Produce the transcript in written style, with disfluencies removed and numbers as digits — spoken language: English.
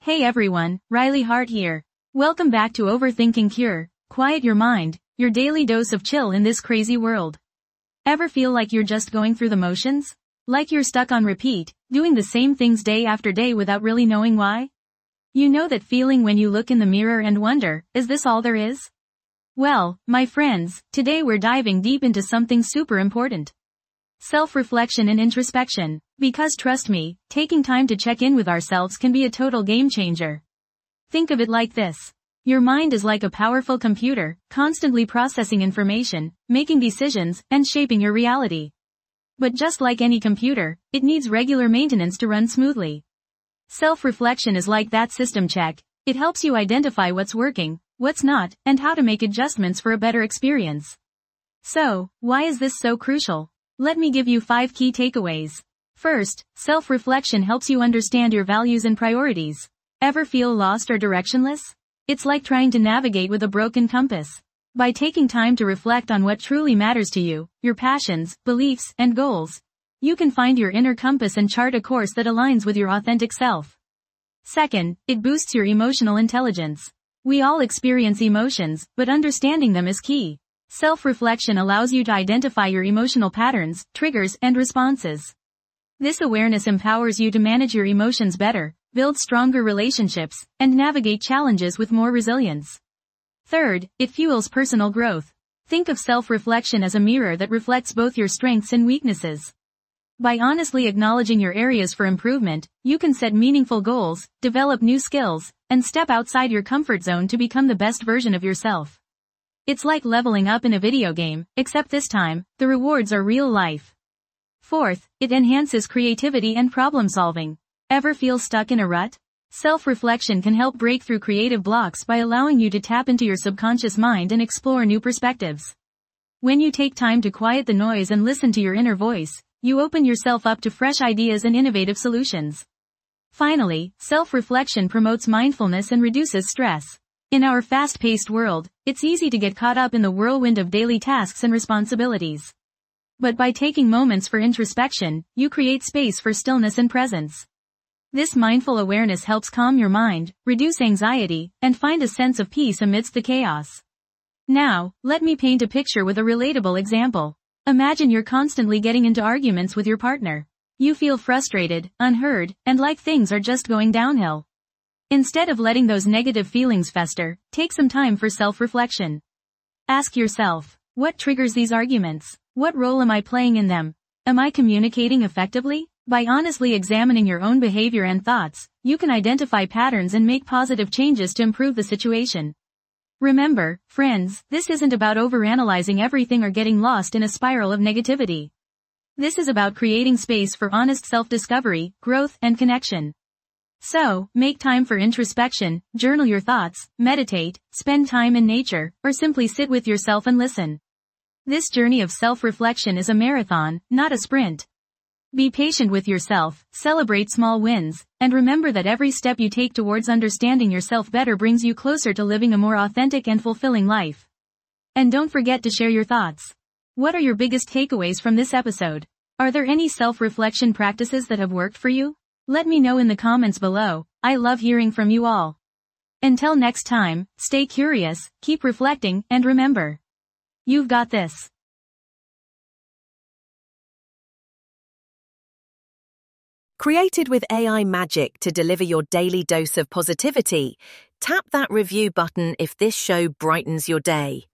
Hey everyone, Riley Hart here. Welcome back to Overthinking Cure. Quiet your mind, your daily dose of chill in this crazy world. Ever feel like you're just going through the motions? Like you're stuck on repeat, doing the same things day after day without really knowing why? You know that feeling when you look in the mirror and wonder, is this all there is? Well, my friends, today we're diving deep into something super important. Self-reflection and introspection. Because trust me, taking time to check in with ourselves can be a total game changer. Think of it like this. Your mind is like a powerful computer, constantly processing information, making decisions, and shaping your reality. But just like any computer, it needs regular maintenance to run smoothly. Self-reflection is like that system check. It helps you identify what's working, what's not, and how to make adjustments for a better experience. So, why is this so crucial? Let me give you 5 key takeaways. First, self-reflection helps you understand your values and priorities. Ever feel lost or directionless? It's like trying to navigate with a broken compass. By taking time to reflect on what truly matters to you, your passions, beliefs, and goals, you can find your inner compass and chart a course that aligns with your authentic self. Second, it boosts your emotional intelligence. We all experience emotions, but understanding them is key. Self-reflection allows you to identify your emotional patterns, triggers, and responses. This awareness empowers you to manage your emotions better, build stronger relationships, and navigate challenges with more resilience. Third, it fuels personal growth. Think of self-reflection as a mirror that reflects both your strengths and weaknesses. By honestly acknowledging your areas for improvement, you can set meaningful goals, develop new skills, and step outside your comfort zone to become the best version of yourself. It's like leveling up in a video game, except this time, the rewards are real life. Fourth, it enhances creativity and problem solving. Ever feel stuck in a rut? Self-reflection can help break through creative blocks by allowing you to tap into your subconscious mind and explore new perspectives. When you take time to quiet the noise and listen to your inner voice, you open yourself up to fresh ideas and innovative solutions. Finally, self-reflection promotes mindfulness and reduces stress. In our fast-paced world, it's easy to get caught up in the whirlwind of daily tasks and responsibilities. But by taking moments for introspection, you create space for stillness and presence. This mindful awareness helps calm your mind, reduce anxiety, and find a sense of peace amidst the chaos. Now, let me paint a picture with a relatable example. Imagine you're constantly getting into arguments with your partner. You feel frustrated, unheard, and like things are just going downhill. Instead of letting those negative feelings fester, take some time for self-reflection. Ask yourself, what triggers these arguments? What role am I playing in them? Am I communicating effectively? By honestly examining your own behavior and thoughts, you can identify patterns and make positive changes to improve the situation. Remember, friends, this isn't about overanalyzing everything or getting lost in a spiral of negativity. This is about creating space for honest self-discovery, growth, and connection. So, make time for introspection, journal your thoughts, meditate, spend time in nature, or simply sit with yourself and listen. This journey of self-reflection is a marathon, not a sprint. Be patient with yourself, celebrate small wins, and remember that every step you take towards understanding yourself better brings you closer to living a more authentic and fulfilling life. And don't forget to share your thoughts. What are your biggest takeaways from this episode? Are there any self-reflection practices that have worked for you? Let me know in the comments below. I love hearing from you all. Until next time, stay curious, keep reflecting, and remember, you've got this. Created with AI magic to deliver your daily dose of positivity, tap that review button if this show brightens your day.